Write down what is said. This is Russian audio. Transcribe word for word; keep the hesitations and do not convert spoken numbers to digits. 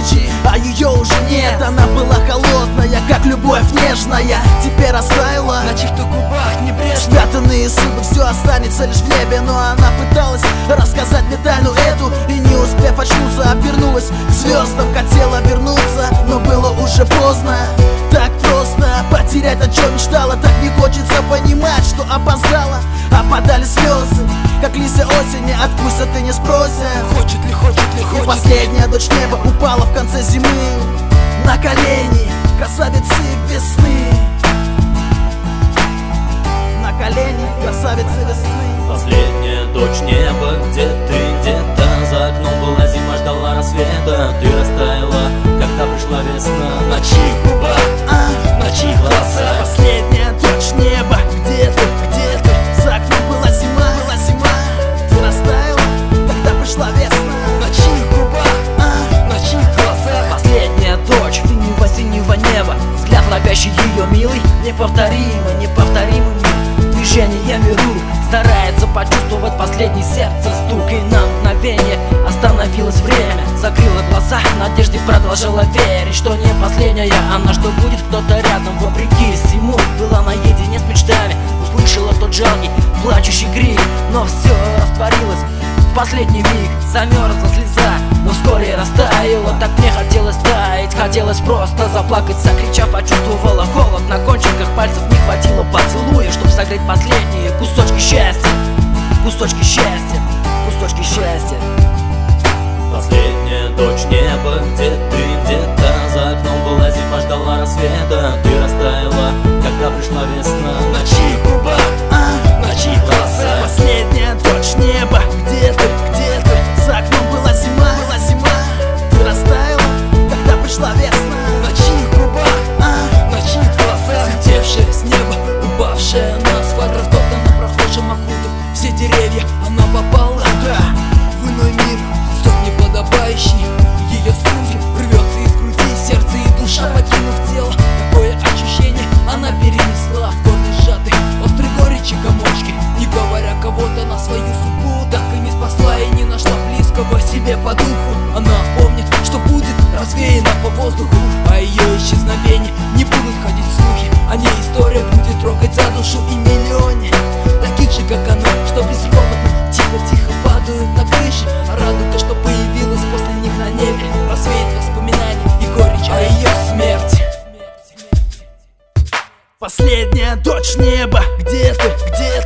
ночи, а ее уже нет. Она была холодная, как любовь нежная, теперь растаяла на чьих-то губах небрежно. Спрятанные зубы, все останется лишь в небе. Но она пыталась рассказать мне тайну эту, и не успев очнуться, обернулась к звездам. Хотела вернуться, но было уже поздно. Так просто потерять, о чем мечтала. Так не хочется понимать, что опоздала. Опадали слезы, как листья осени, откусят и не спросят. Хочет ли, хочет ли, хочет. И последняя дочь неба упала в конце зимы на колени красавицы весны. На колени красавицы весны. Последняя дочь неба, где ты, где-то за окном была зима, ждала рассвета. Ты растаяла, когда пришла весна. На чьих губах, а, на чьих глазах. Последняя дочь неба, где ты, где ты? За окном была зима, была зима. Ты растаяла, когда пришла весна. На чьих губах, а, на чьих глазах. Последняя дочь синего-синего неба, взгляд ловящий ее милый, неповторимо, неповторимый мир. Движениями рук старается почувствовать последний сердце стук. И на мгновение остановилось время, закрыла глаза, в надежде продолжала верить, что не последняя она, что будет кто-то рядом. Вопреки всему была наедине с мечтами, услышала тот жалкий плачущий крик, но все растворилось в последний миг. Замерзла слеза, но вскоре растаяла. Так мне хотелось таять, хотелось просто заплакать. Закричав, почувствовала холод на кончиках пальцев. Не хватило поцелуя, чтобы согреть последние кусочки счастья. Кусочки счастья, кусочки счастья. Последняя дочь неба, где ты, где-то за окном была зима, ждала рассвета. Ты растаяла, когда пришла весна. На чьих губах, а, на чьих глазах. Последняя дочь неба, где ты, где ты? За окном была зима, была зима. Ты растаяла, когда пришла весна. На чьих губах, а, на чьих глазах. Слетевшая с неба, упавшая на асфальт, растоптана прохожим, окутав все деревья. Она попала, да, в иной мир, столь неподобающий ее судьбе. Рвется из груди сердце и душа, покинув тело. Такое ощущение она перенесла в горле сжатый острый горечи комочки. Не говоря кого-то на свою судьбу, так и не спасла и не нашла близкого себе по духу. Она помнит, что будет развеяна по воздуху, а ее исчезновение не будут ходить слухи. О ней история будет трогать за душу и миллионе таких же, как она, что безропотно тихо-тихо падают на крыши. А радуга, что появилась после них на небе, просвет воспоминаний и горечь о ее смерти. Последняя дочь неба, где ты, где